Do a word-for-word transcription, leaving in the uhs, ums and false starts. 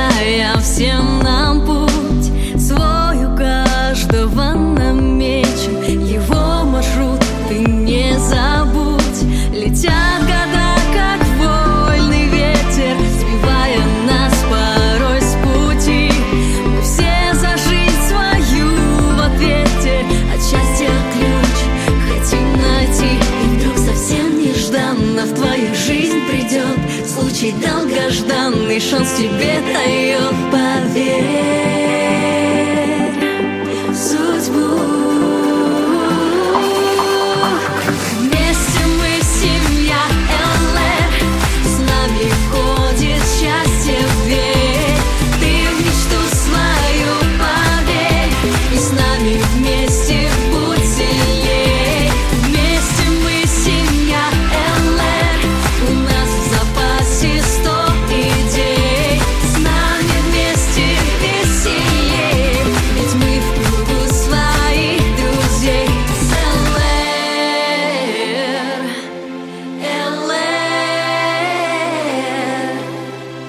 освещая всем нам путь. Свой у каждого намечен, его маршрут ты не забудь. Летят года, как вольный ветер, сбивая нас порой с пути. Мы все за жизнь свою в ответе, от счастья ключ хотим найти. И вдруг совсем нежданно в твою жизнь придет случай долгожданный, шанс тебе дает, поверь.